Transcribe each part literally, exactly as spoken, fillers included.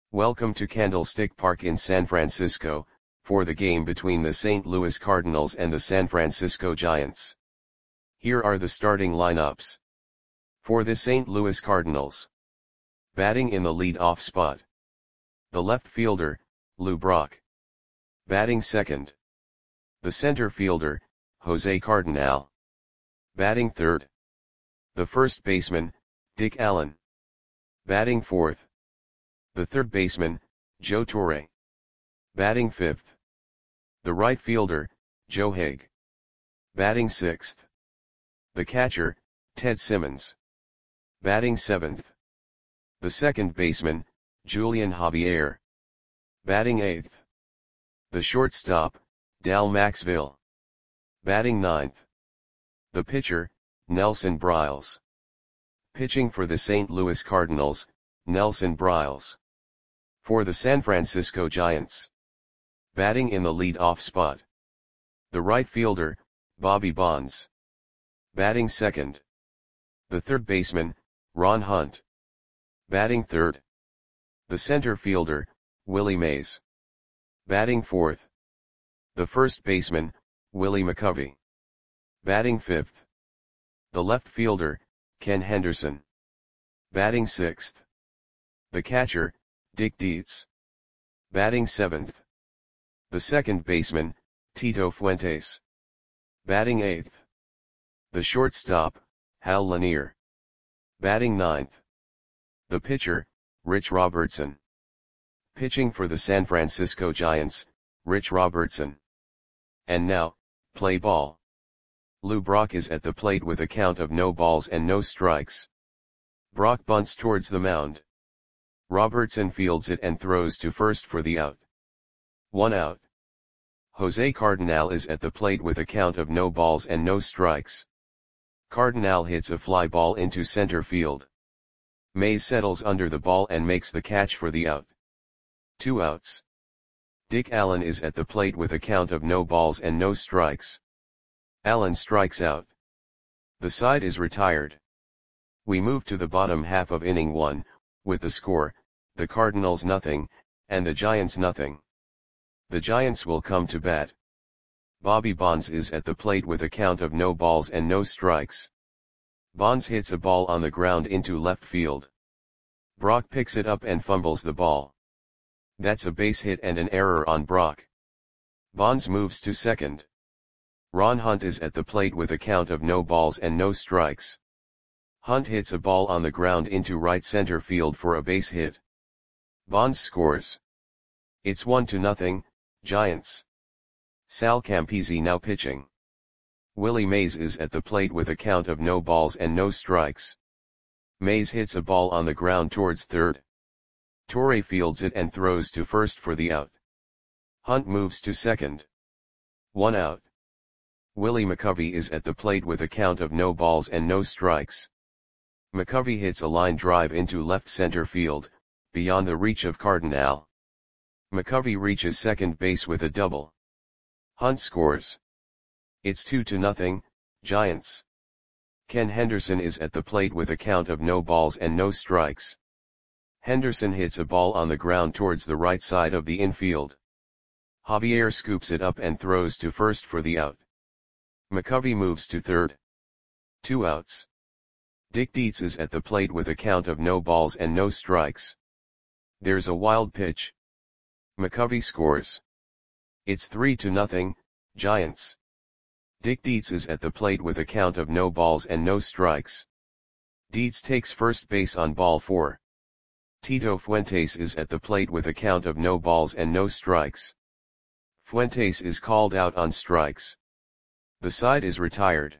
Welcome to Candlestick Park in San Francisco, for the game between the Saint Louis Cardinals and the San Francisco Giants. Here are the starting lineups. For the Saint Louis Cardinals. Batting in the lead-off spot. The left fielder, Lou Brock. Batting second. The center fielder, Jose Cardinal. Batting third. The first baseman, Dick Allen. Batting fourth. The third baseman, Joe Torre. Batting fifth. The right fielder, Joe Haig. Batting sixth. The catcher, Ted Simmons. Batting seventh. The second baseman, Julian Javier. Batting eighth. The shortstop, Dal Maxville. Batting ninth. The pitcher, Nelson Briles. Pitching for the Saint Louis Cardinals, Nelson Briles. For the San Francisco Giants. Batting in the lead-off spot. The right fielder, Bobby Bonds. Batting second. The third baseman, Ron Hunt. Batting third. The center fielder, Willie Mays. Batting fourth. The first baseman, Willie McCovey. Batting fifth. The left fielder, Ken Henderson. Batting sixth. The catcher, Dick Dietz. Batting seventh. The second baseman, Tito Fuentes. Batting eighth. The shortstop, Hal Lanier. Batting ninth. The pitcher, Rich Robertson. Pitching for the San Francisco Giants, Rich Robertson. And now, play ball. Lou Brock is at the plate with a count of no balls and no strikes. Brock bunts towards the mound. Robertson fields it and throws to first for the out. One out. Jose Cardinal is at the plate with a count of no balls and no strikes. Cardinal hits a fly ball into center field. Mays settles under the ball and makes the catch for the out. Two outs. Dick Allen is at the plate with a count of no balls and no strikes. Allen strikes out. The side is retired. We move to the bottom half of inning one, with the score, the Cardinals nothing, and the Giants nothing. The Giants will come to bat. Bobby Bonds is at the plate with a count of no balls and no strikes. Bonds hits a ball on the ground into left field. Brock picks it up and fumbles the ball. That's a base hit and an error on Brock. Bonds moves to second. Ron Hunt is at the plate with a count of no balls and no strikes. Hunt hits a ball on the ground into right center field for a base hit. Bonds scores. It's one to nothing, Giants. Sal Campisi now pitching. Willie Mays is at the plate with a count of no balls and no strikes. Mays hits a ball on the ground towards third. Torre fields it and throws to first for the out. Hunt moves to second. One out. Willie McCovey is at the plate with a count of no balls and no strikes. McCovey hits a line drive into left center field, beyond the reach of Cardinal. McCovey reaches second base with a double. Hunt scores. It's two to nothing, Giants. Ken Henderson is at the plate with a count of no balls and no strikes. Henderson hits a ball on the ground towards the right side of the infield. Javier scoops it up and throws to first for the out. McCovey moves to third. Two outs. Dick Dietz is at the plate with a count of no balls and no strikes. There's a wild pitch. McCovey scores. It's three to nothing, Giants. Dick Dietz is at the plate with a count of no balls and no strikes. Dietz takes first base on ball four. Tito Fuentes is at the plate with a count of no balls and no strikes. Fuentes is called out on strikes. The side is retired.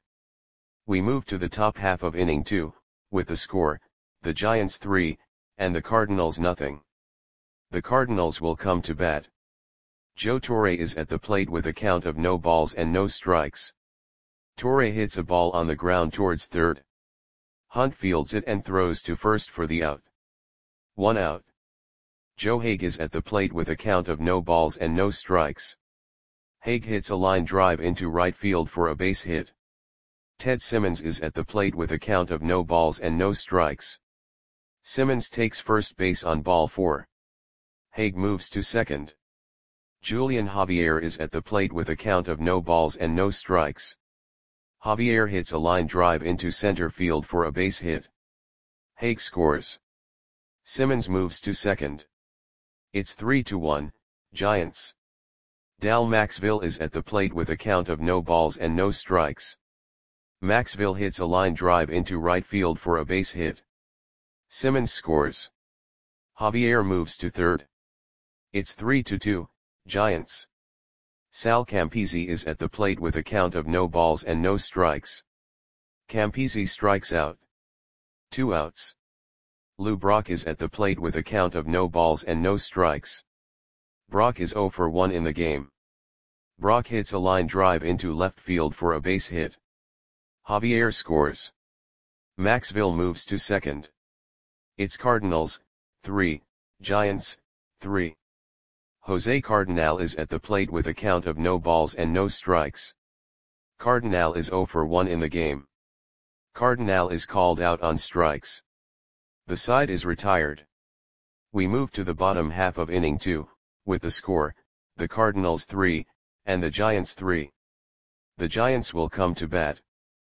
We move to the top half of inning two, with the score, the Giants three, and the Cardinals nothing. The Cardinals will come to bat. Joe Torre is at the plate with a count of no balls and no strikes. Torre hits a ball on the ground towards third. Hunt fields it and throws to first for the out. One out. Joe Haig is at the plate with a count of no balls and no strikes. Haig hits a line drive into right field for a base hit. Ted Simmons is at the plate with a count of no balls and no strikes. Simmons takes first base on ball four. Hague moves to second. Julian Javier is at the plate with a count of no balls and no strikes. Javier hits a line drive into center field for a base hit. Hague scores. Simmons moves to second. It's three to one, Giants. Dal Maxville is at the plate with a count of no balls and no strikes. Maxville hits a line drive into right field for a base hit. Simmons scores. Javier moves to third. It's three to two, Giants. Sal Campisi is at the plate with a count of no balls and no strikes. Campisi strikes out. Two outs. Lou Brock is at the plate with a count of no balls and no strikes. Brock is zero for one in the game. Brock hits a line drive into left field for a base hit. Javier scores. Maxville moves to second. It's Cardinals, three, Giants, three. Jose Cardinal is at the plate with a count of no balls and no strikes. Cardinal is zero for one in the game. Cardinal is called out on strikes. The side is retired. We move to the bottom half of inning two, with the score, the Cardinals three, and the Giants three. The Giants will come to bat.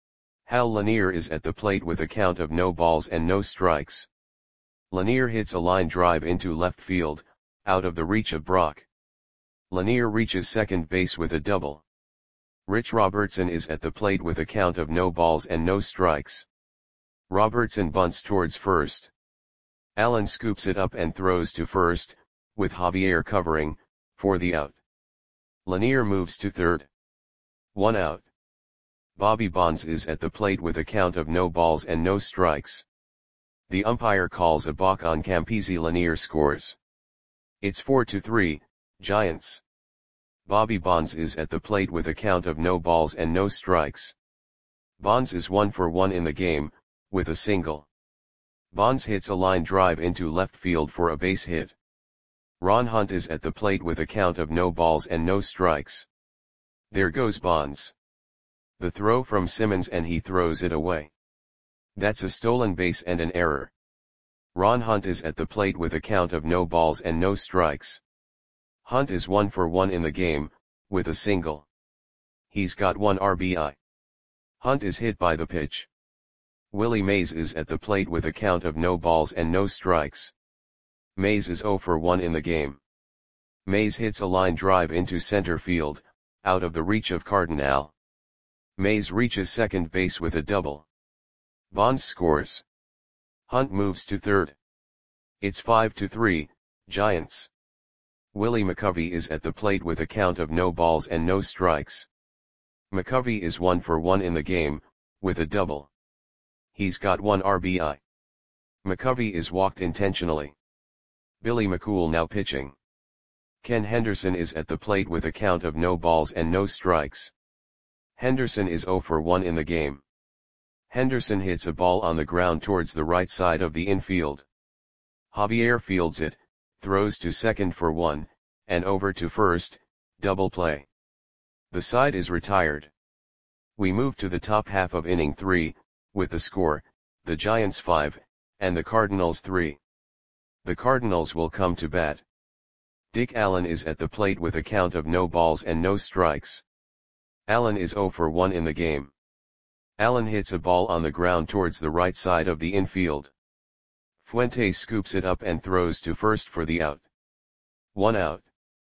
Hal Lanier is at the plate with a count of no balls and no strikes. Lanier hits a line drive into left field, out of the reach of Brock. Lanier reaches second base with a double. Rich Robertson is at the plate with a count of no balls and no strikes. Robertson bunts towards first. Allen scoops it up and throws to first, with Javier covering, for the out. Lanier moves to third. One out. Bobby Bonds is at the plate with a count of no balls and no strikes. The umpire calls a balk on Campisi. Lanier scores. It's four to three, Giants. Bobby Bonds is at the plate with a count of no balls and no strikes. Bonds is one for one in the game, with a single. Bonds hits a line drive into left field for a base hit. Ron Hunt is at the plate with a count of no balls and no strikes. There goes Bonds. The throw from Simmons and he throws it away. That's a stolen base and an error. Ron Hunt is at the plate with a count of no balls and no strikes. Hunt is one for one in the game, with a single. He's got one R B I. Hunt is hit by the pitch. Willie Mays is at the plate with a count of no balls and no strikes. Mays is zero for one in the game. Mays hits a line drive into center field, out of the reach of Cardinal. Mays reaches second base with a double. Bonds scores. Hunt moves to third. It's five to three, Giants. Willie McCovey is at the plate with a count of no balls and no strikes. McCovey is one for one in the game, with a double. He's got one R B I. McCovey is walked intentionally. Billy McCool now pitching. Ken Henderson is at the plate with a count of no balls and no strikes. Henderson is zero for one in the game. Henderson hits a ball on the ground towards the right side of the infield. Javier fields it, throws to second for one, and over to first, double play. The side is retired. We move to the top half of inning three, with the score, the Giants five, and the Cardinals three. The Cardinals will come to bat. Dick Allen is at the plate with a count of no balls and no strikes. Allen is zero for one in the game. Allen hits a ball on the ground towards the right side of the infield. Fuentes scoops it up and throws to first for the out. One out.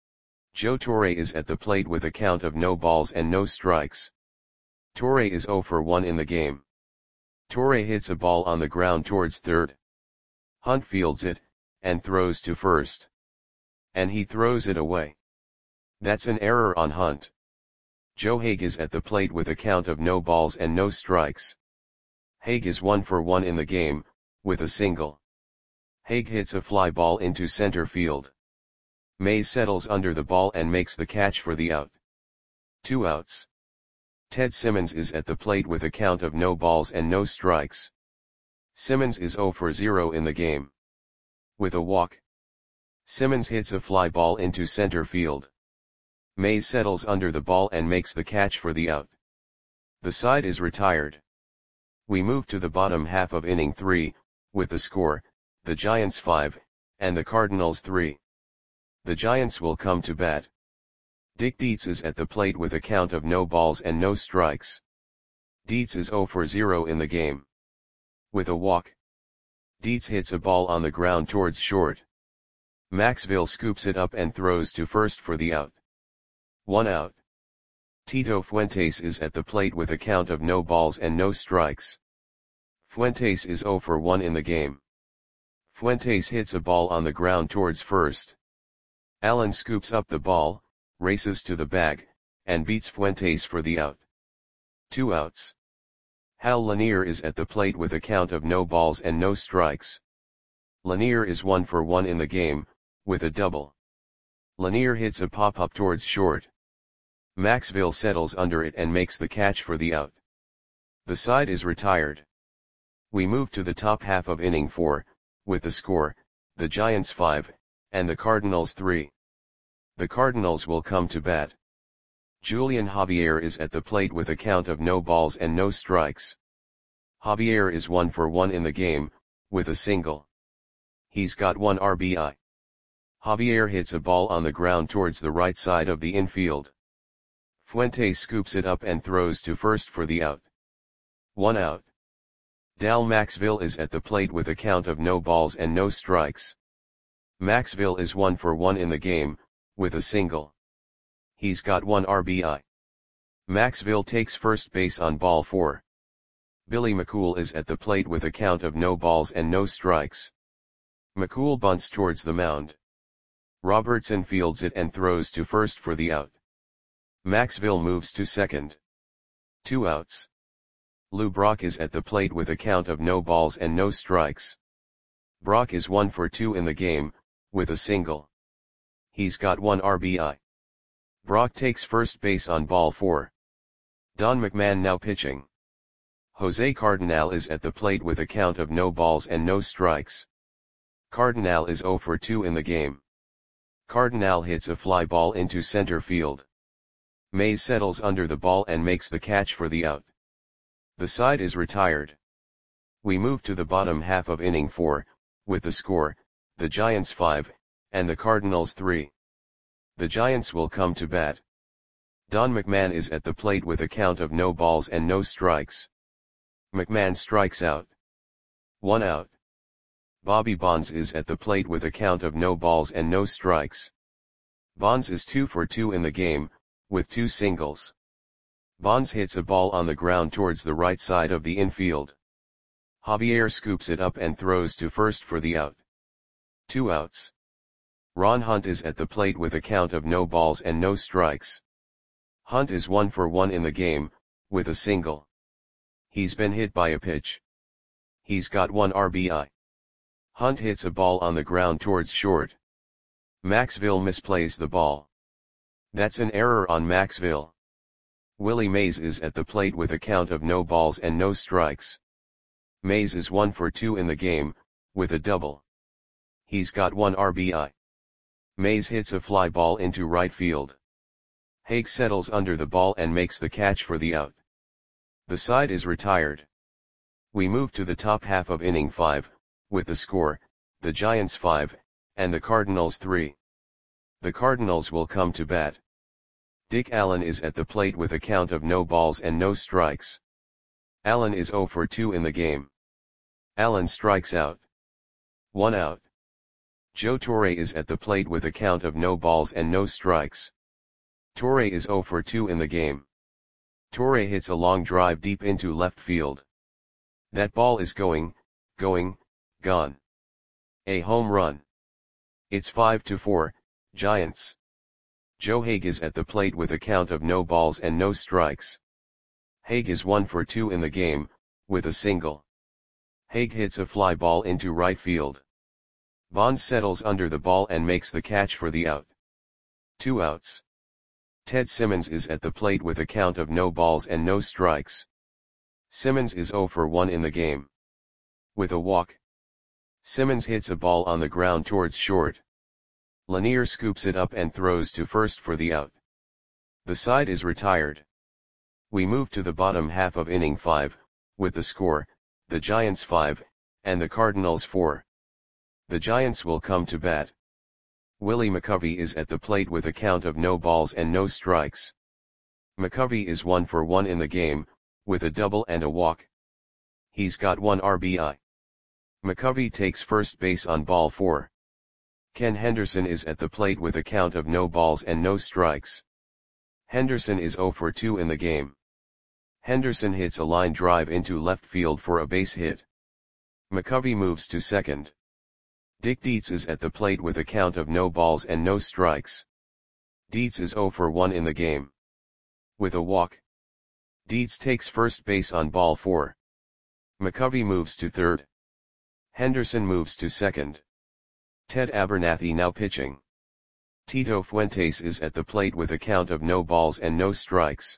Joe Torre is at the plate with a count of no balls and no strikes. Torre is zero for one in the game. Torre hits a ball on the ground towards third. Hunt fields it, and throws to first. And he throws it away. That's an error on Hunt. Joe Hague is at the plate with a count of no balls and no strikes. Hague is one for one in the game, with a single. Hague hits a fly ball into center field. Mays settles under the ball and makes the catch for the out. Two outs. Ted Simmons is at the plate with a count of no balls and no strikes. Simmons is zero for zero in the game. With a walk. Simmons hits a fly ball into center field. Mays settles under the ball and makes the catch for the out. The side is retired. We move to the bottom half of inning three, with the score, the Giants five, and the Cardinals three. The Giants will come to bat. Dick Dietz is at the plate with a count of no balls and no strikes. Dietz is zero for zero in the game. With a walk, Dietz hits a ball on the ground towards short. Maxville scoops it up and throws to first for the out. One out. Tito Fuentes is at the plate with a count of no balls and no strikes. Fuentes is zero for one in the game. Fuentes hits a ball on the ground towards first. Allen scoops up the ball, races to the bag, and beats Fuentes for the out. Two outs. Hal Lanier is at the plate with a count of no balls and no strikes. Lanier is one for one in the game, with a double. Lanier hits a pop-up towards short. Maxville settles under it and makes the catch for the out. The side is retired. We move to the top half of inning four, with the score, the Giants five, and the Cardinals three. The Cardinals will come to bat. Julian Javier is at the plate with a count of no balls and no strikes. Javier is one for one in the game, with a single. He's got one R B I. Javier hits a ball on the ground towards the right side of the infield. Fuentes scoops it up and throws to first for the out. One out. Dal Maxville is at the plate with a count of no balls and no strikes. Maxville is one for one in the game, with a single. He's got one R B I. Maxville takes first base on ball four. Billy McCool is at the plate with a count of no balls and no strikes. McCool bunts towards the mound. Robertson fields it and throws to first for the out. Maxville moves to second. Two outs. Lou Brock is at the plate with a count of no balls and no strikes. Brock is one for two in the game, with a single. He's got one R B I. Brock takes first base on ball four. Don McMahon now pitching. Jose Cardinal is at the plate with a count of no balls and no strikes. Cardinal is zero for two in the game. Cardinal hits a fly ball into center field. Mays settles under the ball and makes the catch for the out. The side is retired. We move to the bottom half of inning four, with the score, the Giants five, and the Cardinals three. The Giants will come to bat. Don McMahon is at the plate with a count of no balls and no strikes. McMahon strikes out. One out. Bobby Bonds is at the plate with a count of no balls and no strikes. Bonds is two for two in the game, with two singles. Bonds hits a ball on the ground towards the right side of the infield. Javier scoops it up and throws to first for the out. Two outs. Ron Hunt is at the plate with a count of no balls and no strikes. Hunt is one for one in the game, with a single. He's been hit by a pitch. He's got one R B I. Hunt hits a ball on the ground towards short. Maxville misplays the ball. That's an error on Maxville. Willie Mays is at the plate with a count of no balls and no strikes. Mays is one for two in the game, with a double. He's got one R B I. Mays hits a fly ball into right field. Haig settles under the ball and makes the catch for the out. The side is retired. We move to the top half of inning five, with the score, the Giants five, and the Cardinals three. The Cardinals will come to bat. Dick Allen is at the plate with a count of no balls and no strikes. Allen is zero for two in the game. Allen strikes out. One out. Joe Torre is at the plate with a count of no balls and no strikes. Torre is zero for two in the game. Torre hits a long drive deep into left field. That ball is going, going, gone. A home run. It's five to four, Giants. Joe Haig is at the plate with a count of no balls and no strikes. Haig is one for two in the game, with a single. Haig hits a fly ball into right field. Bonds settles under the ball and makes the catch for the out. Two outs. Ted Simmons is at the plate with a count of no balls and no strikes. Simmons is zero for one in the game. With a walk, Simmons hits a ball on the ground towards short. Lanier scoops it up and throws to first for the out. The side is retired. We move to the bottom half of inning five, with the score, the Giants five, and the Cardinals four. The Giants will come to bat. Willie McCovey is at the plate with a count of no balls and no strikes. McCovey is one for one in the game, with a double and a walk. He's got one R B I. McCovey takes first base on ball four. Ken Henderson is at the plate with a count of no balls and no strikes. Henderson is zero for two in the game. Henderson hits a line drive into left field for a base hit. McCovey moves to second. Dick Dietz is at the plate with a count of no balls and no strikes. Dietz is zero for one in the game. With a walk. Dietz takes first base on ball four. McCovey moves to third. Henderson moves to second. Ted Abernathy now pitching. Tito Fuentes is at the plate with a count of no balls and no strikes.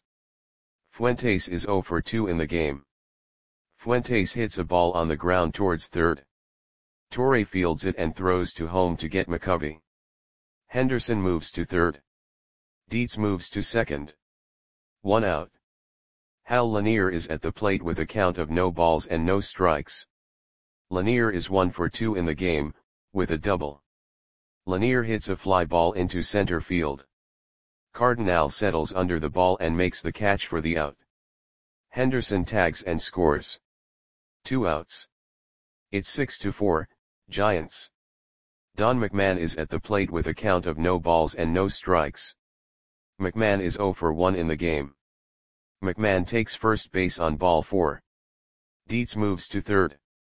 Fuentes is zero for two in the game. Fuentes hits a ball on the ground towards third. Torre fields it and throws to home to get McCovey. Henderson moves to third. Dietz moves to second. One out. Hal Lanier is at the plate with a count of no balls and no strikes. Lanier is one for two in the game, with a double. Lanier hits a fly ball into center field. Cardinal settles under the ball and makes the catch for the out. Henderson tags and scores. Two outs. It's six to four, Giants. Don McMahon is at the plate with a count of no balls and no strikes. McMahon is zero for one in the game. McMahon takes first base on ball four. Dietz moves to third.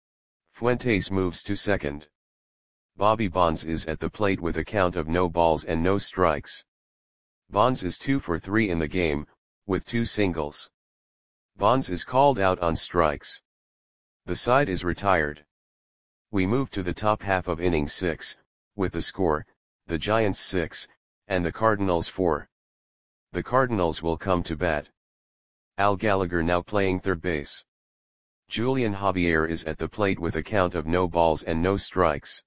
Fuentes moves to second. Bobby Bonds is at the plate with a count of no balls and no strikes. Bonds is two for three in the game, with two singles. Bonds is called out on strikes. The side is retired. We move to the top half of inning six, with the score, the Giants six, and the Cardinals four. The Cardinals will come to bat. Al Gallagher now playing third base. Julian Javier is at the plate with a count of no balls and no strikes.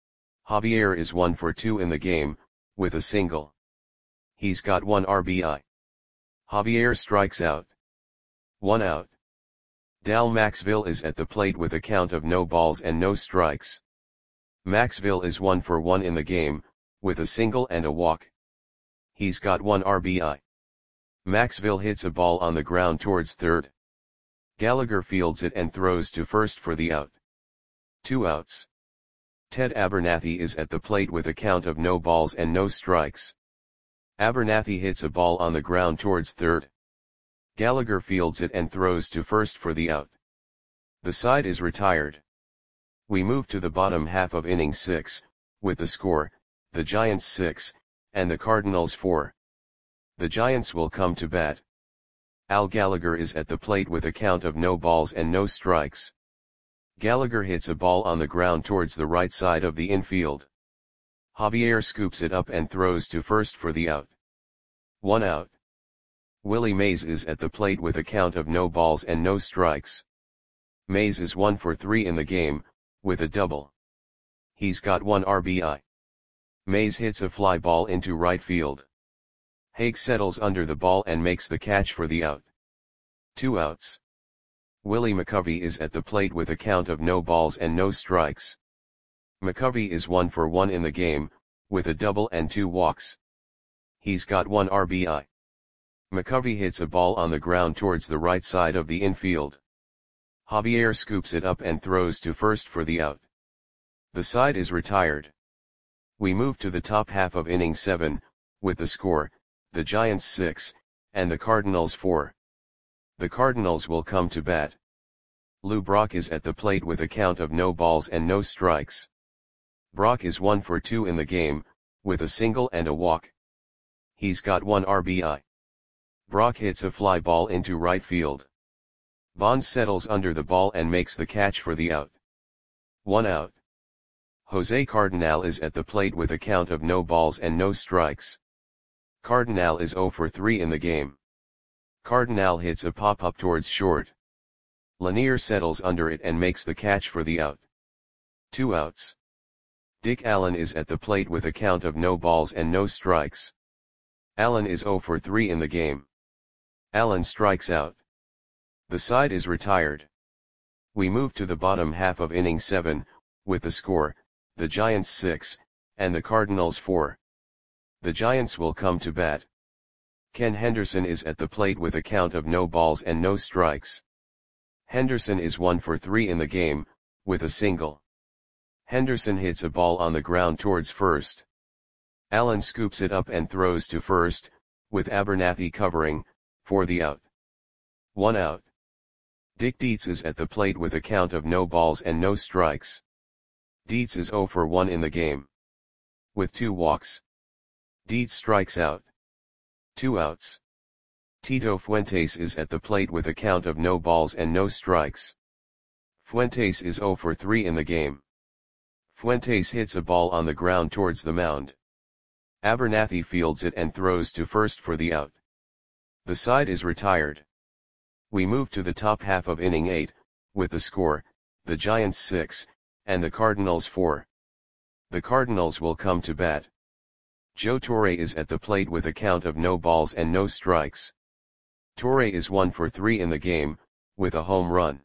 Javier is one for two in the game, with a single. He's got one R B I. Javier strikes out. One out. Dal Maxville is at the plate with a count of no balls and no strikes. Maxville is one for one in the game, with a single and a walk. He's got one R B I. Maxville hits a ball on the ground towards third. Gallagher fields it and throws to first for the out. Two outs. Ted Abernathy is at the plate with a count of no balls and no strikes. Abernathy hits a ball on the ground towards third. Gallagher fields it and throws to first for the out. The side is retired. We move to the bottom half of inning six, with the score, the Giants six, and the Cardinals four. The Giants will come to bat. Al Gallagher is at the plate with a count of no balls and no strikes. Gallagher hits a ball on the ground towards the right side of the infield. Javier scoops it up and throws to first for the out. One out. Willie Mays is at the plate with a count of no balls and no strikes. Mays is one for three in the game, with a double. He's got one R B I. Mays hits a fly ball into right field. Haig settles under the ball and makes the catch for the out. Two outs. Willie McCovey is at the plate with a count of no balls and no strikes. McCovey is one for one in the game, with a double and two walks. He's got one R B I. McCovey hits a ball on the ground towards the right side of the infield. Javier scoops it up and throws to first for the out. The side is retired. We move to the top half of inning seven, with the score, the Giants six, and the Cardinals four. The Cardinals will come to bat. Lou Brock is at the plate with a count of no balls and no strikes. Brock is one for two in the game, with a single and a walk. He's got one R B I. Brock hits a fly ball into right field. Bonds settles under the ball and makes the catch for the out. One out. Jose Cardinal is at the plate with a count of no balls and no strikes. Cardinal is zero for three in the game. Cardinal hits a pop-up towards short. Lanier settles under it and makes the catch for the out. Two outs. Dick Allen is at the plate with a count of no balls and no strikes. Allen is zero for three in the game. Allen strikes out. The side is retired. We move to the bottom half of inning seven, with the score, the Giants six, and the Cardinals four. The Giants will come to bat. Ken Henderson is at the plate with a count of no balls and no strikes. Henderson is one for three in the game, with a single. Henderson hits a ball on the ground towards first. Allen scoops it up and throws to first, with Abernathy covering, for the out. One out. Dick Dietz is at the plate with a count of no balls and no strikes. Dietz is zero for one in the game. With two walks. Dietz strikes out. Two outs. Tito Fuentes is at the plate with a count of no balls and no strikes. Fuentes is zero for three in the game. Fuentes hits a ball on the ground towards the mound. Abernathy fields it and throws to first for the out. The side is retired. We move to the top half of inning eight, with the score, the Giants six, and the Cardinals four. The Cardinals will come to bat. Joe Torre is at the plate with a count of no balls and no strikes. Torre is one for three in the game, with a home run.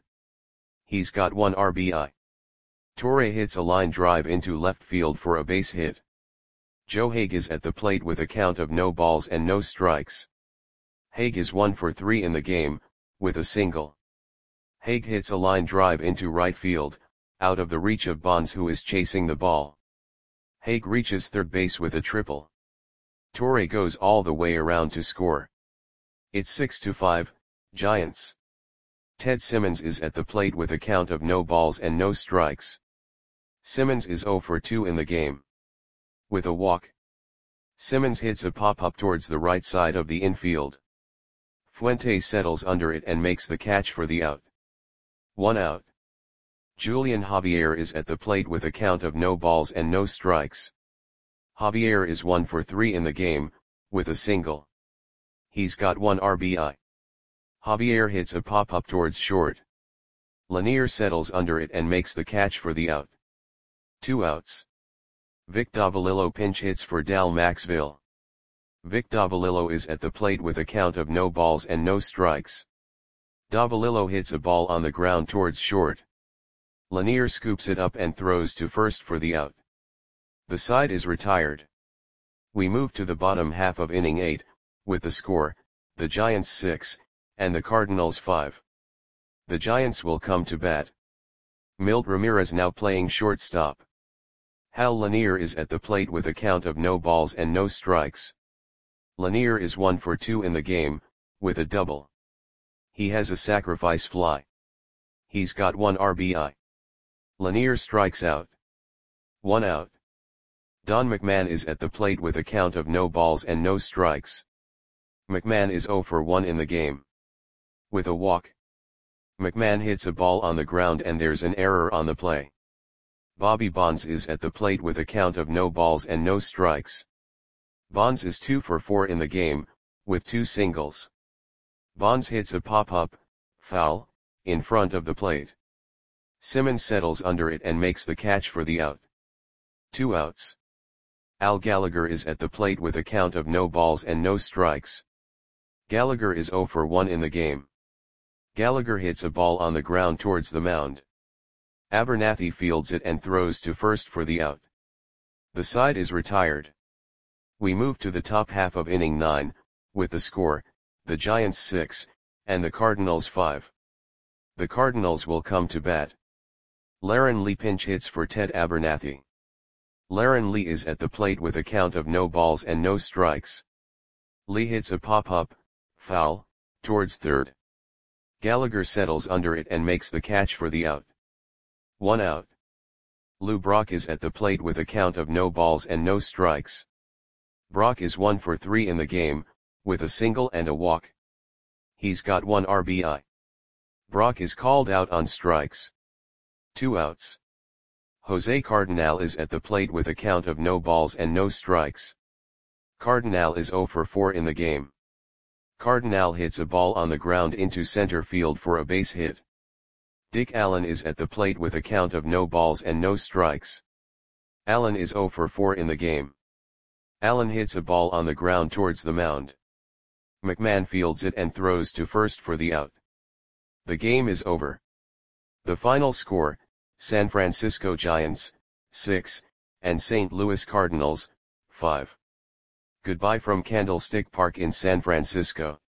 He's got one R B I. Torre hits a line drive into left field for a base hit. Joe Hague is at the plate with a count of no balls and no strikes. Hague is one for three in the game, with a single. Hague hits a line drive into right field, out of the reach of Bonds, who is chasing the ball. Hague reaches third base with a triple. Torre goes all the way around to score. It's six to five, Giants. Ted Simmons is at the plate with a count of no balls and no strikes. Simmons is zero for two in the game. With a walk. Simmons hits a pop-up towards the right side of the infield. Fuentes settles under it and makes the catch for the out. One out. Julian Javier is at the plate with a count of no balls and no strikes. Javier is one for three in the game, with a single. He's got one R B I. Javier hits a pop-up towards short. Lanier settles under it and makes the catch for the out. Two outs. Vic Davalillo pinch hits for Dal Maxville. Vic Davalillo is at the plate with a count of no balls and no strikes. Davalillo hits a ball on the ground towards short. Lanier scoops it up and throws to first for the out. The side is retired. We move to the bottom half of inning eight, with the score, the Giants six, and the Cardinals five. The Giants will come to bat. Milt Ramirez now playing shortstop. Hal Lanier is at the plate with a count of no balls and no strikes. Lanier is one for two in the game, with a double. He has a sacrifice fly. He's got one R B I. Lanier strikes out. One out. Don McMahon is at the plate with a count of no balls and no strikes. McMahon is zero for one in the game. With a walk. McMahon hits a ball on the ground and there's an error on the play. Bobby Bonds is at the plate with a count of no balls and no strikes. Bonds is two for four in the game, with two singles. Bonds hits a pop-up, foul, in front of the plate. Simmons settles under it and makes the catch for the out. Two outs. Al Gallagher is at the plate with a count of no balls and no strikes. Gallagher is zero for one in the game. Gallagher hits a ball on the ground towards the mound. Abernathy fields it and throws to first for the out. The side is retired. We move to the top half of inning nine, with the score, the Giants six, and the Cardinals five. The Cardinals will come to bat. Laren Lee pinch hits for Ted Abernathy. Laren Lee is at the plate with a count of no balls and no strikes. Lee hits a pop-up, foul, towards third. Gallagher settles under it and makes the catch for the out. One out. Lou Brock is at the plate with a count of no balls and no strikes. Brock is one for three in the game, with a single and a walk. He's got one R B I. Brock is called out on strikes. Two outs. Jose Cardinal is at the plate with a count of no balls and no strikes. Cardinal is zero for four in the game. Cardinal hits a ball on the ground into center field for a base hit. Dick Allen is at the plate with a count of no balls and no strikes. Allen is zero for four in the game. Allen hits a ball on the ground towards the mound. McMahon fields it and throws to first for the out. The game is over. The final score, San Francisco Giants, six, and Saint Louis Cardinals, five. Goodbye from Candlestick Park in San Francisco.